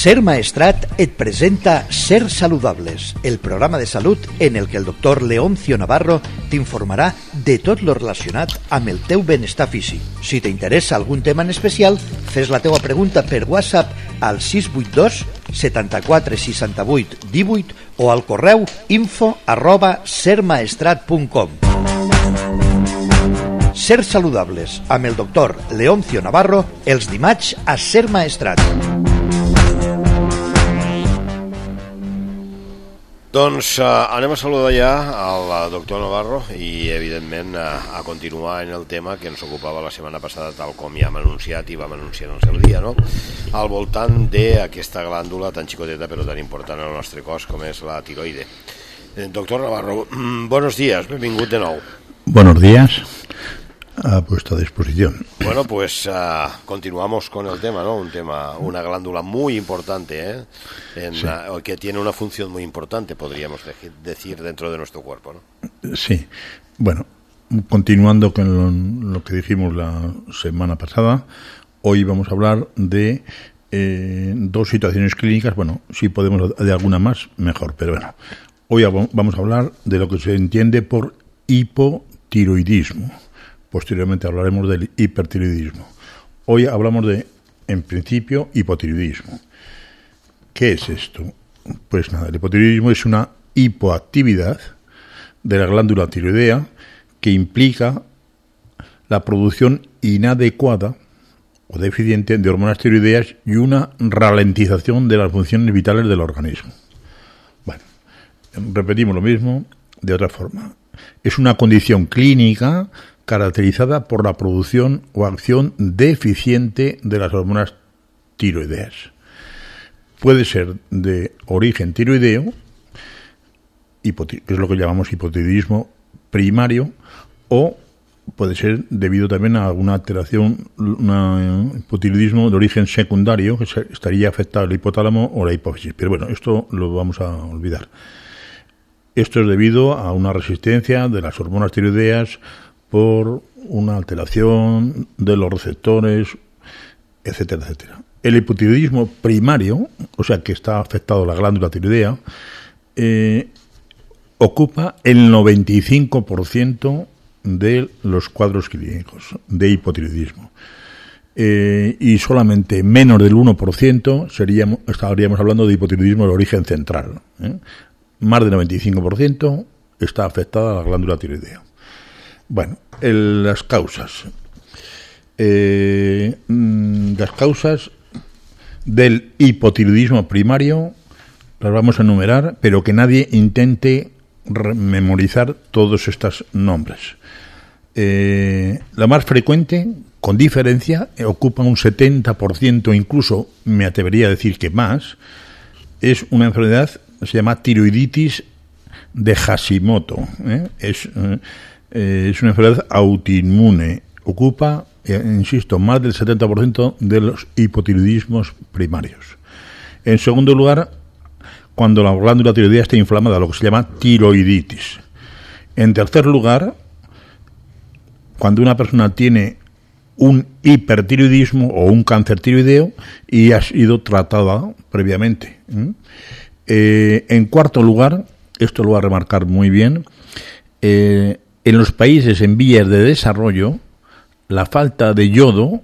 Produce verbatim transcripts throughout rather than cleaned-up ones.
Ser Maestrat et presenta Ser Saludables, el programa de salut en el que el doctor Leoncio Navarro t'informarà de tot lo relacionat amb el teu benestar físic. Si t'interessa algun tema en especial, fes la teua pregunta per WhatsApp al sis vuit dos setanta-quatre seixanta-vuit divuit o al correu info arroba sermaestrat punt com. Ser Saludables amb el doctor Leoncio Navarro els dimarts a Ser Maestrat. Doncs uh, anem a saludar ja al doctor Navarro i, evidentment, uh, a continuar en el tema que ens ocupava la setmana passada, tal com ja hem anunciat i vam anunciar en el seu dia, no? Al voltant d'aquesta glàndula tan xicoteta però tan important en el nostre cos com és la tiroide. Eh, doctor Navarro, buenos días, benvingut de nou. Buenos días. A vuestra disposición. Bueno, pues uh, continuamos con el tema, ¿no? Un tema, una glándula muy importante, ¿eh? En, sí. uh, que tiene una función muy importante, podríamos decir, dentro de nuestro cuerpo, ¿no? Sí. Bueno, continuando con lo, lo que dijimos la semana pasada, hoy vamos a hablar de eh, dos situaciones clínicas. Bueno, si podemos de alguna más, mejor, pero bueno. Hoy vamos a hablar de lo que se entiende por hipotiroidismo. Posteriormente hablaremos del hipertiroidismo. Hoy hablamos de, en principio, hipotiroidismo. ¿Qué es esto? Pues nada, el hipotiroidismo es una hipoactividad de la glándula tiroidea que implica la producción inadecuada o deficiente de hormonas tiroideas y una ralentización de las funciones vitales del organismo. Bueno, repetimos lo mismo de otra forma. Es una condición clínica caracterizada por la producción o acción deficiente de las hormonas tiroideas. Puede ser de origen tiroideo, que es lo que llamamos hipotiroidismo primario, o puede ser debido también a alguna alteración, un hipotiroidismo de origen secundario, que estaría afectado el hipotálamo o la hipófisis. Pero bueno, esto lo vamos a olvidar. Esto es debido a una resistencia de las hormonas tiroideas por una alteración de los receptores, etcétera, etcétera. El hipotiroidismo primario, o sea que está afectado la glándula tiroidea, eh, ocupa el noventa y cinco por ciento de los cuadros clínicos de hipotiroidismo. Eh, y solamente menos del uno por ciento seríamos, estaríamos hablando de hipotiroidismo de origen central. ¿eh? Más del noventa y cinco por ciento está afectada la glándula tiroidea. Bueno, el, las causas. Eh, las causas del hipotiroidismo primario las vamos a enumerar, pero que nadie intente memorizar todos estos nombres. Eh, la más frecuente, con diferencia, ocupa un setenta por ciento, incluso me atrevería a decir que más, es una enfermedad que se llama tiroiditis de Hashimoto. ¿eh? Es... Eh, Eh, es una enfermedad autoinmune. Ocupa, eh, insisto, más del setenta por ciento de los hipotiroidismos primarios. En segundo lugar, cuando la glándula tiroidea está inflamada, lo que se llama tiroiditis. En tercer lugar, cuando una persona tiene un hipertiroidismo o un cáncer tiroideo y ha sido tratada previamente. ¿Mm? Eh, en cuarto lugar, esto lo va a remarcar muy bien, eh, en los países en vías de desarrollo, la falta de yodo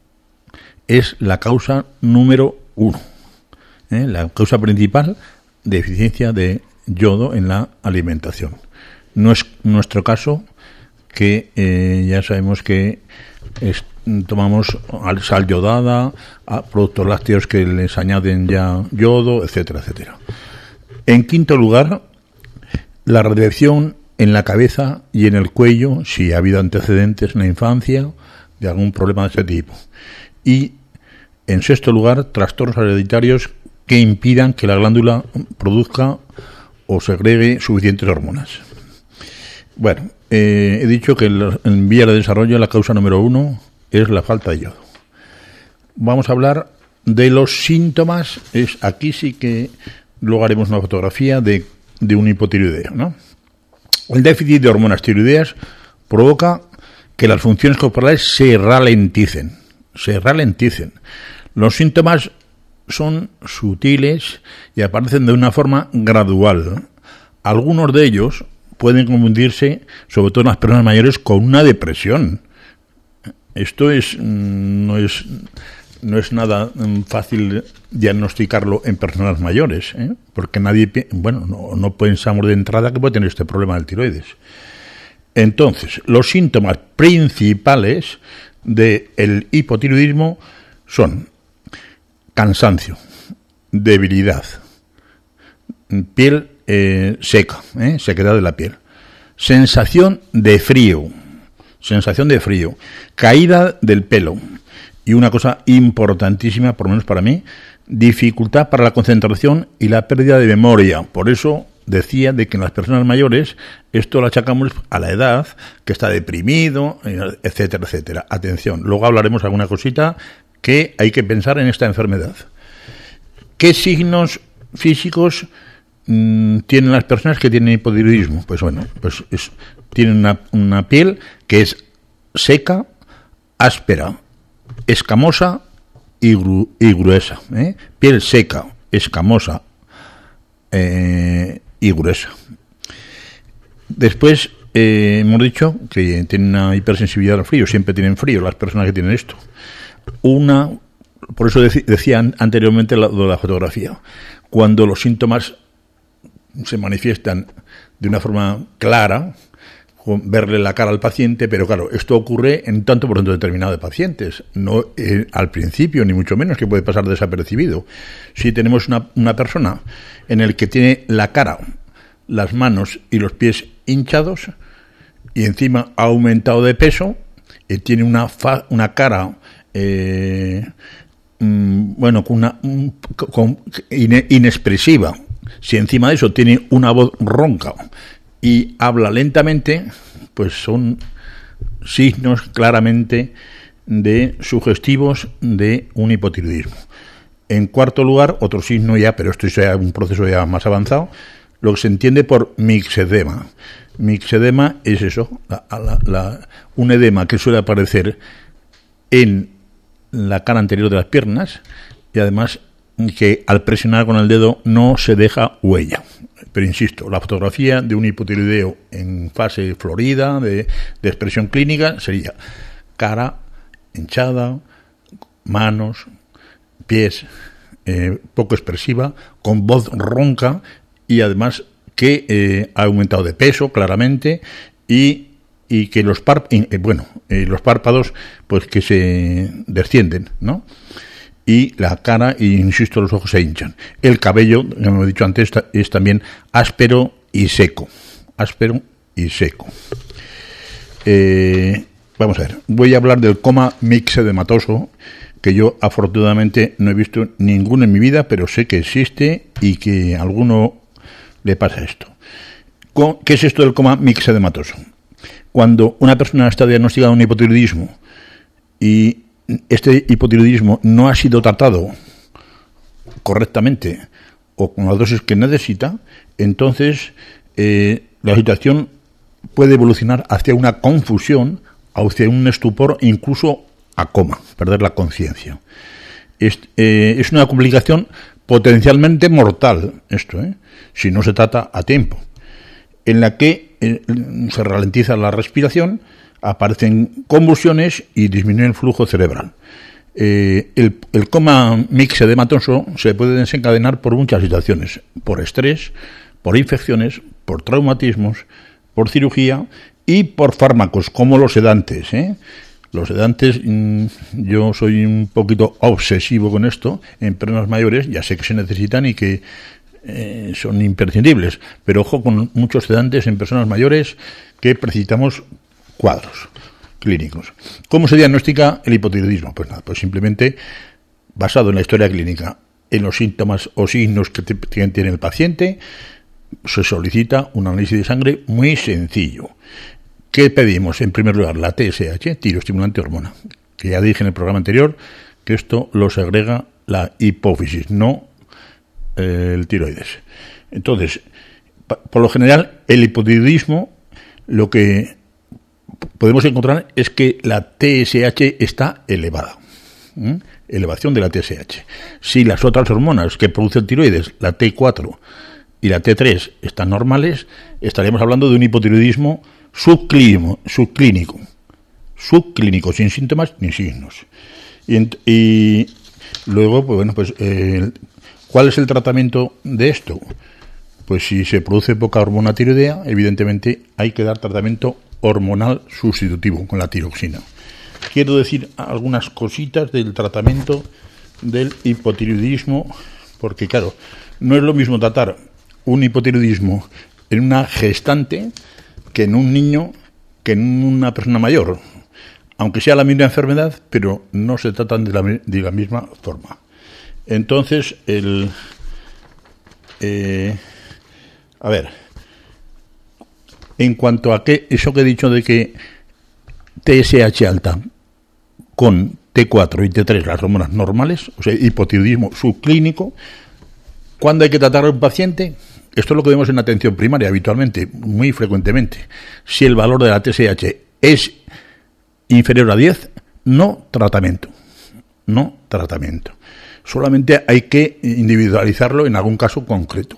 es la causa número uno. ¿eh? La causa principal, deficiencia de yodo en la alimentación. No es nuestro caso, que eh, ya sabemos que es, tomamos sal yodada, productos lácteos que les añaden ya yodo, etcétera, etcétera. En quinto lugar, la radiación en la cabeza y en el cuello, si ha habido antecedentes en la infancia de algún problema de ese tipo. Y, en sexto lugar, trastornos hereditarios que impidan que la glándula produzca o segregue suficientes hormonas. Bueno, eh, he dicho que en vías de desarrollo la causa número uno es la falta de yodo. Vamos a hablar de los síntomas. Es, aquí sí que luego haremos una fotografía de, de un hipotiroideo, ¿no? El déficit de hormonas tiroideas provoca que las funciones corporales se ralenticen, se ralenticen. Los síntomas son sutiles y aparecen de una forma gradual. Algunos de ellos pueden confundirse, sobre todo en las personas mayores, con una depresión. Esto es no es no es nada fácil diagnosticarlo en personas mayores, ¿eh? Porque nadie, bueno, no, no pensamos de entrada que puede tener este problema del tiroides. Entonces, los síntomas principales del hipotiroidismo son cansancio, debilidad, piel eh, seca, ¿eh? sequedad de la piel, sensación de frío, sensación de frío, caída del pelo y una cosa importantísima, por lo menos para mí, dificultad para la concentración y la pérdida de memoria. Por eso decía de que en las personas mayores esto lo achacamos a la edad, que está deprimido, etcétera, etcétera. Atención, luego hablaremos alguna cosita que hay que pensar en esta enfermedad. ¿Qué signos físicos mmm, tienen las personas que tienen hipotiroidismo? Pues bueno, pues es, tienen una, una piel que es seca, áspera, escamosa y, gru, y gruesa. ¿eh? Piel seca, escamosa eh, y gruesa. Después eh, hemos dicho que tienen una hipersensibilidad al frío, siempre tienen frío las personas que tienen esto. Una, por eso dec- decía anteriormente lo de la fotografía, cuando los síntomas se manifiestan de una forma clara, verle la cara al paciente, pero claro, esto ocurre en tanto por ciento determinado de pacientes, no eh, al principio, ni mucho menos, que puede pasar desapercibido. Si tenemos una, una persona en el que tiene la cara, las manos y los pies hinchados, y encima ha aumentado de peso, y tiene una, fa, una cara, eh, mm, bueno, con una un, con, in, inexpresiva, si encima de eso tiene una voz ronca, y habla lentamente, pues son signos claramente de sugestivos de un hipotiroidismo. En cuarto lugar, otro signo ya, pero esto es ya un proceso ya más avanzado, lo que se entiende por mixedema. Mixedema es eso, la, la, la, un edema que suele aparecer en la cara anterior de las piernas y además que al presionar con el dedo no se deja huella. Pero insisto, la fotografía de un hipotiroideo en fase florida, de, de expresión clínica, sería cara hinchada, manos, pies, eh, poco expresiva, con voz ronca y además que eh, ha aumentado de peso claramente y, y que los, pár, eh, bueno, eh, los párpados pues que se descienden, ¿no? Y la cara, y insisto, los ojos se hinchan. El cabello, como he dicho antes, es también áspero y seco. Áspero y seco. Eh, vamos a ver. Voy a hablar del coma mixedematoso, que yo afortunadamente no he visto ninguno en mi vida, pero sé que existe y que a alguno le pasa esto. ¿Qué es esto del coma mixedematoso? Cuando una persona está diagnosticada un hipotiroidismo y este hipotiroidismo no ha sido tratado correctamente o con las dosis que necesita, entonces eh, la situación puede evolucionar hacia una confusión, hacia un estupor, incluso a coma, perder la conciencia. Es, eh, es una complicación potencialmente mortal, esto, ¿eh? si no se trata a tiempo, en la que eh, se ralentiza la respiración, aparecen convulsiones y disminuye el flujo cerebral. Eh, el, el coma mixedematoso se puede desencadenar por muchas situaciones, por estrés, por infecciones, por traumatismos, por cirugía y por fármacos como los sedantes. ¿eh? Los sedantes, mmm, yo soy un poquito obsesivo con esto, en personas mayores, ya sé que se necesitan y que eh, son imprescindibles, pero ojo con muchos sedantes en personas mayores que necesitamos cuadros clínicos. ¿Cómo se diagnostica el hipotiroidismo? Pues nada, pues simplemente basado en la historia clínica, en los síntomas o signos que tiene el paciente, se solicita un análisis de sangre muy sencillo. ¿Qué pedimos? En primer lugar, la T S H, tiroestimulante hormona, que ya dije en el programa anterior que esto lo segrega la hipófisis, no eh, el tiroides. Entonces, por lo general, el hipotiroidismo, lo que podemos encontrar es que la T S H está elevada. ¿eh? Elevación de la T S H. Si las otras hormonas que producen tiroides, la T cuatro y la T tres, están normales, estaríamos hablando de un hipotiroidismo subclínico, subclínico, subclínico, sin síntomas ni signos. Y, y luego, pues bueno, pues eh, ¿cuál es el tratamiento de esto? Pues si se produce poca hormona tiroidea, evidentemente hay que dar tratamiento hormonal sustitutivo con la tiroxina. Quiero decir algunas cositas del tratamiento del hipotiroidismo, porque claro, no es lo mismo tratar un hipotiroidismo en una gestante que en un niño, que en una persona mayor, aunque sea la misma enfermedad, pero no se tratan de la, de la misma forma. Entonces, el eh, a ver, en cuanto a que eso que he dicho de que T S H alta con T cuatro y T tres, las hormonas normales, o sea, hipotiroidismo subclínico, ¿cuándo hay que tratar a un paciente? Esto es lo que vemos en atención primaria habitualmente, muy frecuentemente. Si el valor de la T S H es inferior a diez, no tratamiento. No tratamiento. Solamente hay que individualizarlo en algún caso concreto.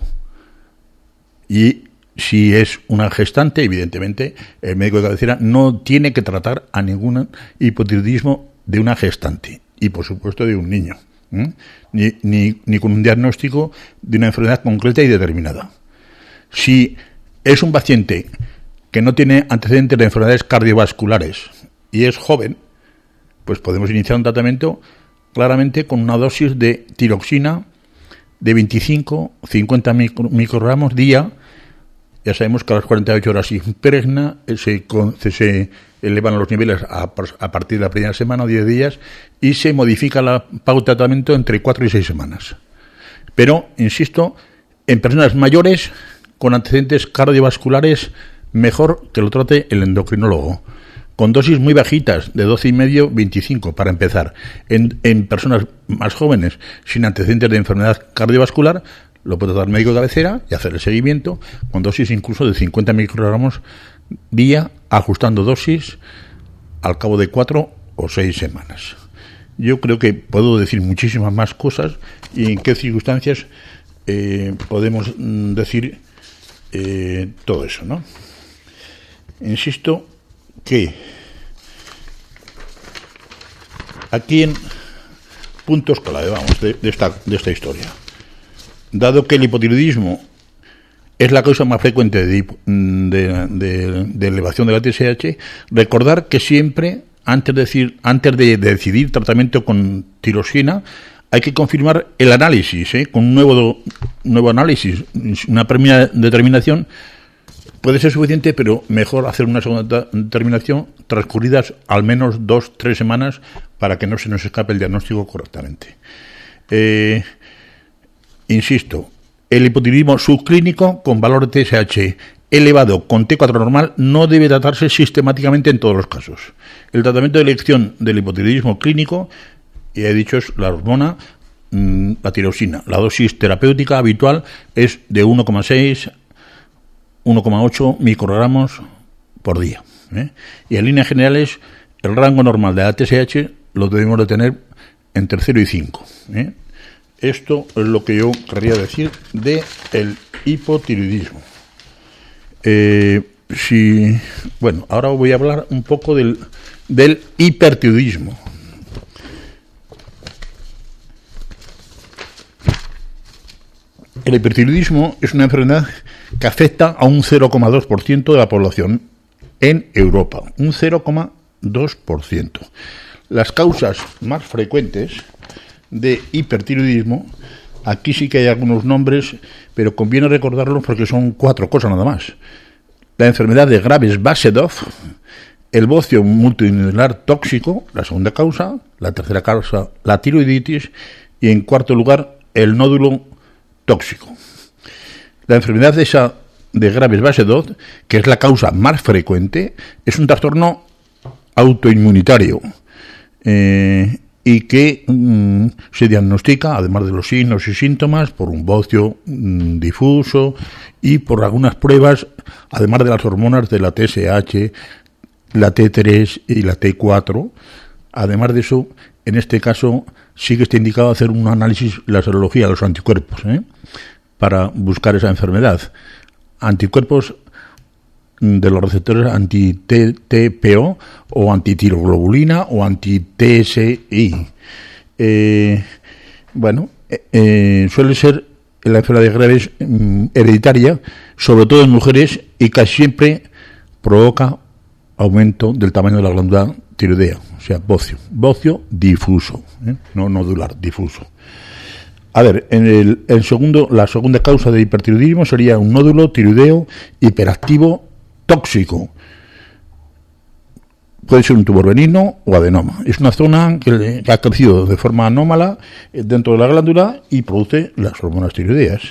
Y si es una gestante, evidentemente, el médico de cabecera no tiene que tratar a ningún hipotiroidismo de una gestante y, por supuesto, de un niño. ¿eh? Ni, ni, ni con un diagnóstico de una enfermedad concreta y determinada. Si es un paciente que no tiene antecedentes de enfermedades cardiovasculares y es joven, pues podemos iniciar un tratamiento claramente con una dosis de tiroxina de veinticinco a cincuenta microgramos día. Ya sabemos que a las cuarenta y ocho horas se impregna, se, se elevan los niveles a, a partir de la primera semana o diez días y se modifica la pauta de tratamiento entre cuatro y seis semanas. Pero, insisto, en personas mayores con antecedentes cardiovasculares, mejor que lo trate el endocrinólogo, con dosis muy bajitas, de doce y medio, veinticinco, para empezar. En, en personas más jóvenes, sin antecedentes de enfermedad cardiovascular, lo puede tratar el médico de cabecera y hacer el seguimiento con dosis incluso de cincuenta microgramos día, ajustando dosis al cabo de cuatro o seis semanas. Yo creo que puedo decir muchísimas más cosas y en qué circunstancias eh, podemos mm, decir eh, todo eso, ¿no? Insisto que aquí en puntos clave, vamos, de, de, esta, de esta historia. Dado que el hipotiroidismo es la causa más frecuente de, de, de, de elevación de la T S H, recordar que siempre, antes de, decir, antes de, de decidir tratamiento con tiroxina, hay que confirmar el análisis, ¿eh? Con un nuevo, nuevo análisis, una primera determinación puede ser suficiente, pero mejor hacer una segunda determinación transcurridas al menos dos, tres semanas para que no se nos escape el diagnóstico correctamente. Eh... Insisto, el hipotiroidismo subclínico con valor de T S H elevado con T cuatro normal no debe tratarse sistemáticamente en todos los casos. El tratamiento de elección del hipotiroidismo clínico, ya he dicho, es la hormona, mmm, la tiroxina. La dosis terapéutica habitual es de uno coma seis a uno coma ocho microgramos por día. ¿eh? Y en líneas generales, el rango normal de la T S H lo debemos de tener entre cero y cinco. ¿eh? Esto es lo que yo querría decir de el hipotiroidismo. Eh, si, bueno, ahora voy a hablar un poco del, del hipertiroidismo. El hipertiroidismo es una enfermedad que afecta a un cero coma dos por ciento de la población en Europa, un cero coma dos por ciento. Las causas más frecuentes de hipertiroidismo, aquí sí que hay algunos nombres, pero conviene recordarlos porque son cuatro cosas nada más. La enfermedad de Graves-Basedov, el bocio multinodular tóxico, la segunda causa, la tercera causa, la tiroiditis, y en cuarto lugar, el nódulo tóxico. La enfermedad de esa de Graves-Basedov, que es la causa más frecuente, es un trastorno autoinmunitario, eh, y que mmm, se diagnostica, además de los signos y síntomas, por un bocio mmm, difuso y por algunas pruebas, además de las hormonas de la T S H, la T tres y la T cuatro, Además de eso, en este caso sí que está indicado hacer un análisis, la serología de los anticuerpos, ¿eh? para buscar esa enfermedad. Anticuerpos de los receptores anti-T T P O o antitiroglobulina o anti-T S I. Eh, bueno, eh, suele ser la enfermedad grave es mm, hereditaria, sobre todo en mujeres, y casi siempre provoca aumento del tamaño de la glándula tiroidea, o sea, bocio, bocio difuso, ¿eh? no nodular, difuso. A ver, en el, el segundo, la segunda causa de hipertiroidismo sería un nódulo tiroideo hiperactivo tóxico. Puede ser un tumor benigno o adenoma. Es una zona que, que ha crecido de forma anómala dentro de la glándula y produce las hormonas tiroideas.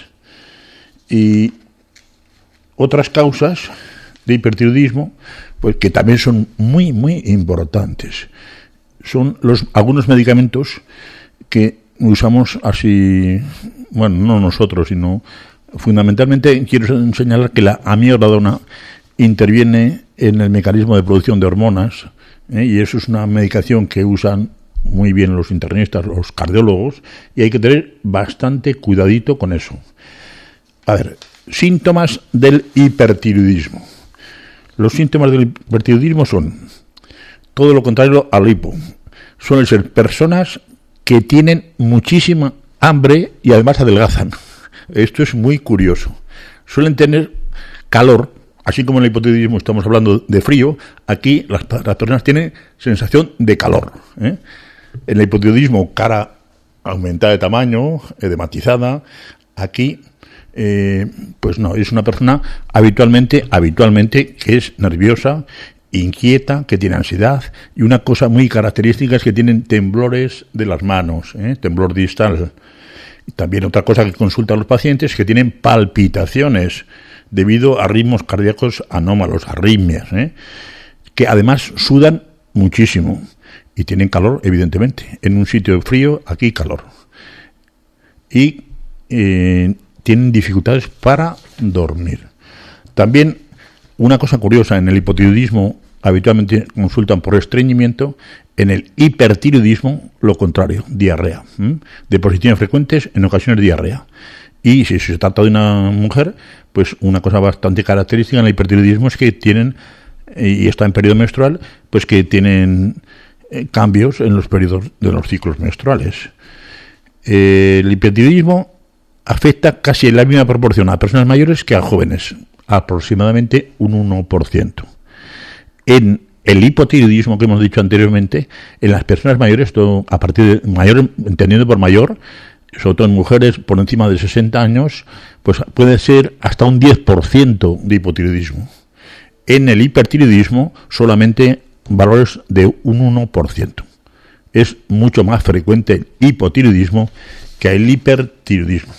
Y otras causas de hipertiroidismo, pues que también son muy, muy importantes, son los algunos medicamentos que usamos así, bueno, no nosotros, sino fundamentalmente quiero señalar que la amiodradona interviene en el mecanismo de producción de hormonas, ¿eh? y eso es una medicación que usan muy bien los internistas, los cardiólogos, y hay que tener bastante cuidadito con eso. A ver, síntomas del hipertiroidismo. Los síntomas del hipertiroidismo son todo lo contrario al hipo. Suelen ser personas que tienen muchísima hambre y además adelgazan. Esto es muy curioso. Suelen tener calor, así como en el hipotiroidismo estamos hablando de frío, aquí las, las personas tienen sensación de calor, ¿eh? En el hipotiroidismo, cara aumentada de tamaño, edematizada. Aquí, eh, pues no, es una persona habitualmente, habitualmente que es nerviosa, inquieta, que tiene ansiedad, y una cosa muy característica es que tienen temblores de las manos, ¿eh? temblor distal. Y también otra cosa que consultan los pacientes es que tienen palpitaciones debido a ritmos cardíacos anómalos, arritmias, ¿eh? que además sudan muchísimo y tienen calor, evidentemente. En un sitio frío, aquí calor. Y eh, tienen dificultades para dormir. También una cosa curiosa, en el hipotiroidismo habitualmente consultan por estreñimiento, en el hipertiroidismo lo contrario, diarrea. ¿eh? Deposiciones frecuentes, en ocasiones diarrea. Y si se trata de una mujer, pues una cosa bastante característica en el hipertiroidismo es que tienen, y está en periodo menstrual, pues que tienen eh, cambios en los periodos de los ciclos menstruales. Eh, el hipertiroidismo afecta casi en la misma proporción a personas mayores que a jóvenes, aproximadamente un uno por ciento. En el hipotiroidismo que hemos dicho anteriormente, en las personas mayores, todo a partir de mayor, entendiendo por mayor, sobre todo en mujeres por encima de sesenta años, pues puede ser hasta un diez por ciento de hipotiroidismo. En el hipertiroidismo solamente valores de un uno por ciento. Es mucho más frecuente el hipotiroidismo que el hipertiroidismo.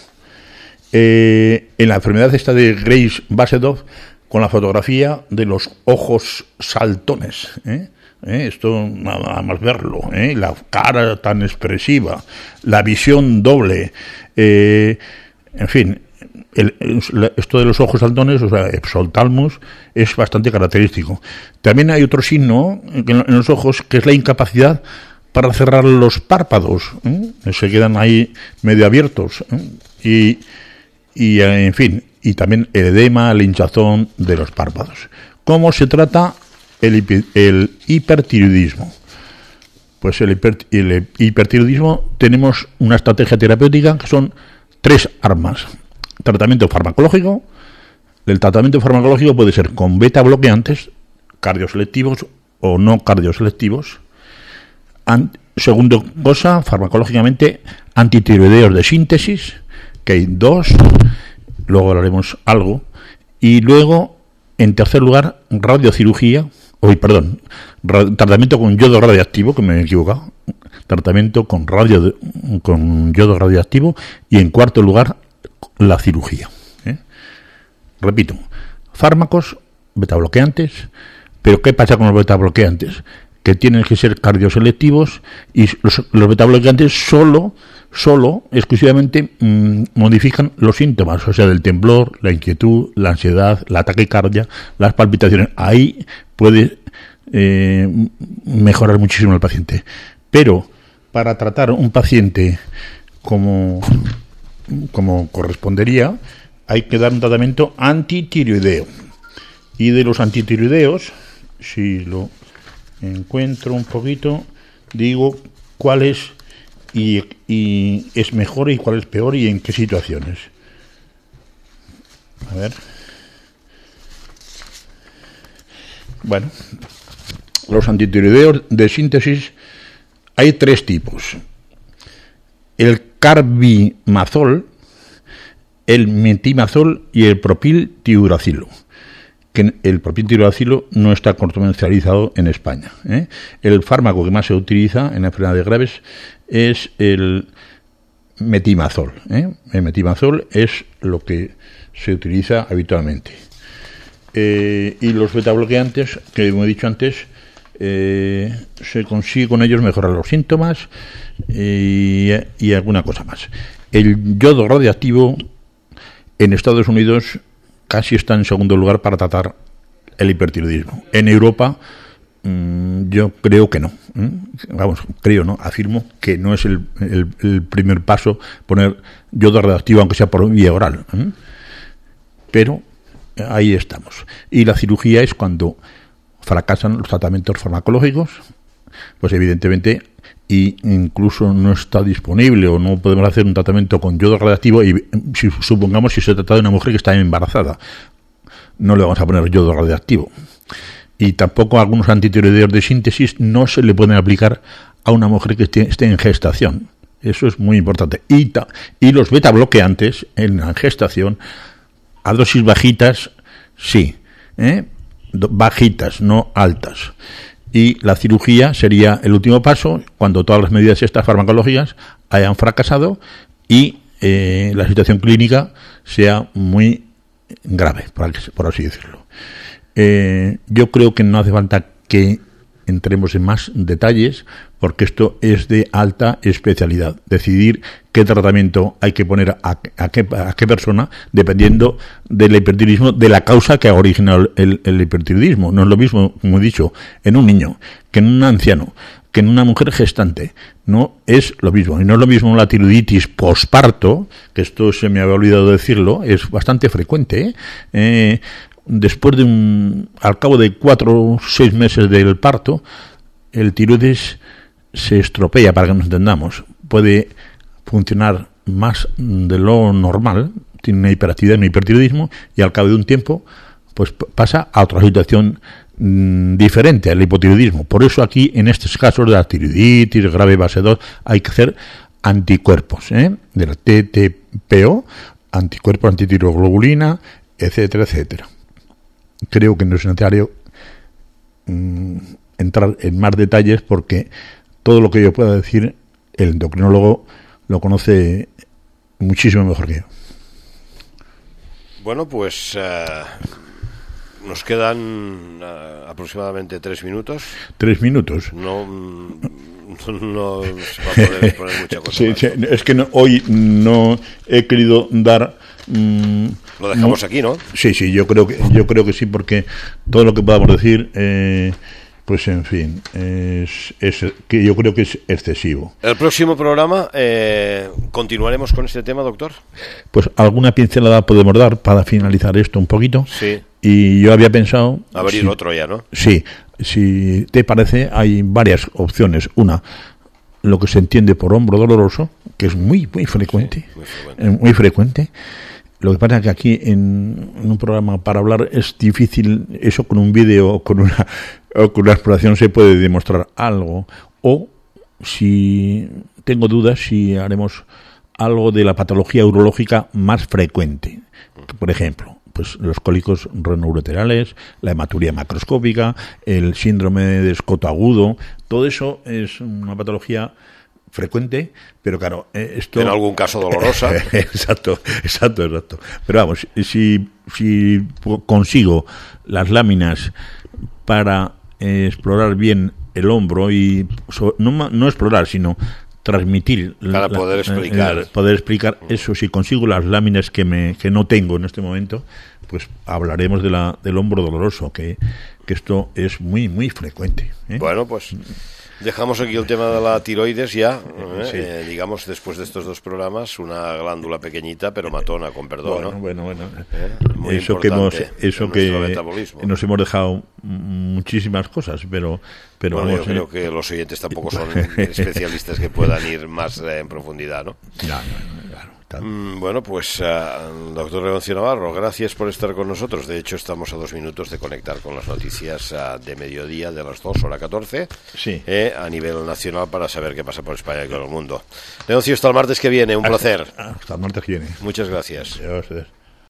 Eh, en la enfermedad esta de Graves-Basedov, con la fotografía de los ojos saltones, ¿eh? ¿Eh? Esto nada más verlo, ¿eh? La cara tan expresiva, la visión doble, eh, en fin, el, el, esto de los ojos saltones, o sea, exoptalmos, es bastante característico. También hay otro signo en, en los ojos, que es la incapacidad para cerrar los párpados, ¿eh? Se quedan ahí medio abiertos, ¿eh? y, y en fin, y también el edema, la hinchazón de los párpados. ¿Cómo se trata el, hiper, el hipertiroidismo? Pues el, hiper, el hipertiroidismo tenemos una estrategia terapéutica que son tres armas. Tratamiento farmacológico. El tratamiento farmacológico puede ser con beta bloqueantes, cardioselectivos o no cardioselectivos. An, segundo cosa, farmacológicamente, antitiroideos de síntesis, que hay dos, luego hablaremos algo, y luego, en tercer lugar, radiocirugía, hoy perdón, ra, tratamiento con yodo radioactivo, que me he equivocado, tratamiento con radio con yodo radioactivo, y en cuarto lugar, la cirugía. ¿eh? Repito, fármacos, betabloqueantes, pero ¿qué pasa con los betabloqueantes? Que tienen que ser cardioselectivos, y los, los betabloqueantes solo solo, exclusivamente, mmm, modifican los síntomas, o sea, del temblor, la inquietud, la ansiedad, la taquicardia, las palpitaciones. Ahí puede eh, mejorar muchísimo al paciente. Pero para tratar un paciente como, como correspondería, hay que dar un tratamiento antitiroideo. Y de los antitiroideos, si lo encuentro un poquito, digo cuál es y, y es mejor y cuál es peor y en qué situaciones. A ver. Bueno, los antitiroideos de síntesis hay tres tipos: el carbimazol, el metimazol y el propiltiuracilo. Que el propiltiuracilo no está comercializado en España, ¿eh? El fármaco que más se utiliza en enfermedades graves es el metimazol, ¿eh? El metimazol es lo que se utiliza habitualmente. Eh, y los betabloqueantes, que como he dicho antes, eh, se consigue con ellos mejorar los síntomas y, y alguna cosa más. El yodo radiactivo en Estados Unidos casi está en segundo lugar para tratar el hipertiroidismo. En Europa mmm, yo creo que no. ¿eh? Vamos, creo, ¿no? Afirmo que no es el, el, el primer paso poner yodo radiactivo, aunque sea por vía oral. ¿eh? Pero ahí estamos. Y la cirugía es cuando fracasan los tratamientos farmacológicos, pues evidentemente, y incluso no está disponible o no podemos hacer un tratamiento con yodo radiactivo, y si supongamos si se trata de una mujer que está embarazada, no le vamos a poner yodo radiactivo. Y tampoco algunos antitiroideos de síntesis no se le pueden aplicar a una mujer que esté, esté en gestación. Eso es muy importante. Y, ta, y los beta bloqueantes en la gestación a dosis bajitas, sí, ¿eh? bajitas, no altas. Y la cirugía sería el último paso cuando todas las medidas estas farmacológicas hayan fracasado y eh, la situación clínica sea muy grave, por, por así decirlo. Eh, yo creo que no hace falta que entremos en más detalles, porque esto es de alta especialidad. Decidir qué tratamiento hay que poner a, a, qué, a qué persona, dependiendo del hipertiroidismo, de la causa que ha originado el, el hipertiroidismo. No es lo mismo, como he dicho, en un niño, que en un anciano, que en una mujer gestante. No es lo mismo. Y no es lo mismo la tiroiditis posparto, que esto se me había olvidado decirlo, es bastante frecuente, ¿eh? Eh, después de un, al cabo de cuatro o seis meses del parto, el tiroides se estropea, para que nos entendamos. Puede funcionar más de lo normal, tiene una hiperactividad, un hipertiroidismo, y al cabo de un tiempo pues pasa a otra situación mmm, diferente al hipotiroidismo. Por eso aquí, en estos casos de la tiroiditis grave base dos, hay que hacer anticuerpos, ¿eh? de la T T P O, anticuerpos antitiroglobulina, etcétera, etcétera. Creo que no es necesario mmm, entrar en más detalles, porque todo lo que yo pueda decir, el endocrinólogo lo conoce muchísimo mejor que yo. Bueno, pues uh, nos quedan uh, aproximadamente tres minutos. ¿Tres minutos? No, no, no se va a poder poner mucha cosa. Sí, sí, es que no, hoy no he querido dar... Mmm, lo dejamos no, aquí, ¿no? Sí, sí, yo creo que yo creo que sí, porque todo lo que podamos decir, eh, pues en fin, es, es que yo creo que es excesivo. El próximo programa eh, continuaremos con este tema, doctor. Pues alguna pincelada podemos dar para finalizar esto un poquito. Sí. Y yo había pensado abrir si, otro ya, ¿no? Sí, si te parece, hay varias opciones. Una, lo que se entiende por hombro doloroso, que es muy muy frecuente, sí, muy frecuente. Muy frecuente. Lo que pasa es que aquí en, en un programa para hablar es difícil, eso con un vídeo o con una, o con una exploración se puede demostrar algo. O si tengo dudas, si haremos algo de la patología urológica más frecuente. Por ejemplo, pues los cólicos renoureterales, la hematuria macroscópica, el síndrome de escoto agudo, todo eso es una patología frecuente, pero claro, esto... En algún caso dolorosa. exacto, exacto, exacto. Pero vamos, si, si consigo las láminas para eh, explorar bien el hombro y... No, no explorar, sino transmitir, para la, poder explicar, la, poder explicar eso. Si consigo las láminas que me que no tengo en este momento, pues hablaremos de la del hombro doloroso, que, que esto es muy muy frecuente, ¿eh? Bueno, pues dejamos aquí el tema de la tiroides ya, ¿eh? Sí. Eh, digamos, después de estos dos programas, una glándula pequeñita, pero matona, con perdón, Bueno, ¿no? bueno, bueno. ¿Eh? Muy Eso que hemos, importante eso en que nuestro metabolismo. nos hemos dejado muchísimas cosas, pero, pero bueno, vamos, yo creo ¿eh? que los oyentes tampoco son especialistas que puedan ir más eh, en profundidad, ¿no? No, no, no, claro. Mm, bueno, pues, uh, doctor Leoncio Navarro, gracias por estar con nosotros. De hecho, estamos a dos minutos de conectar con las noticias uh, de mediodía de las dos, hora catorce, sí. eh, a nivel nacional, para saber qué pasa por España y con el mundo. Leoncio, hasta el martes que viene, un hasta, placer. Hasta el martes que viene. Muchas gracias. Adiós, adiós.